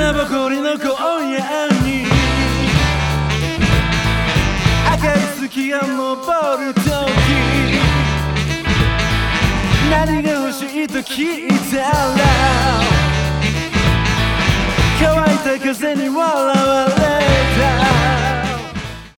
砂ぼこりの今夜に赤い月が昇る時何が欲しいと聞いたら乾いた風に笑われ